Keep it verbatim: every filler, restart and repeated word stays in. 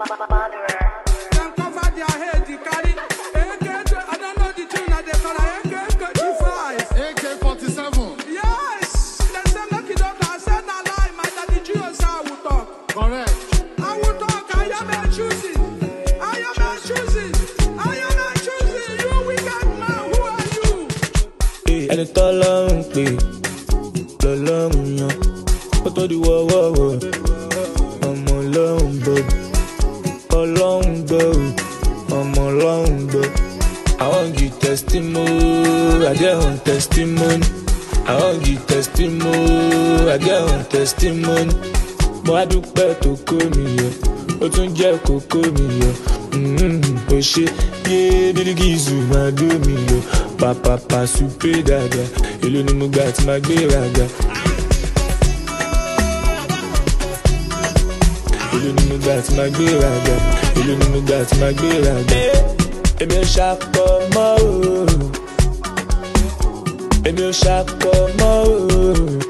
Them cover their head, they carry A K. I don't know the tune that they call A K forty-five. A K forty-seven. Yes, they say make it up. I said not lie, my daddy Gio say I will talk. Correct. I will talk. I am a choosing. I am a choosing. I am a choosing. You wicked man, who are you? Ẹni tọ́lọ́run pé lọ́lọ́run yan ó tó di wọ́wọ́wọ́ ọmọ ọlọ́run gbọ́ ọlọ́run gbọ́ ọmọ ọlọ́run gbọ́. I wan give testimony, I get on testimony. I wan give testimony, I get on testimony. Mo á dúpẹ́ tó kó mi yọ, ó tún jẹ́ kókó mi yọ. Ó ṣe yé Bílíkísù máa dó mi yọ. Pàpàpà súpé dáadáa, èló ni mo gbà tí máa gbé raga. Èló ni mo gbà tí máa gbé raga. Èló ni mo gbà tí máa gbé raga. Èmi ò ṣàkọ mọ́ o. Èmi ò ṣàkọ mọ́ o.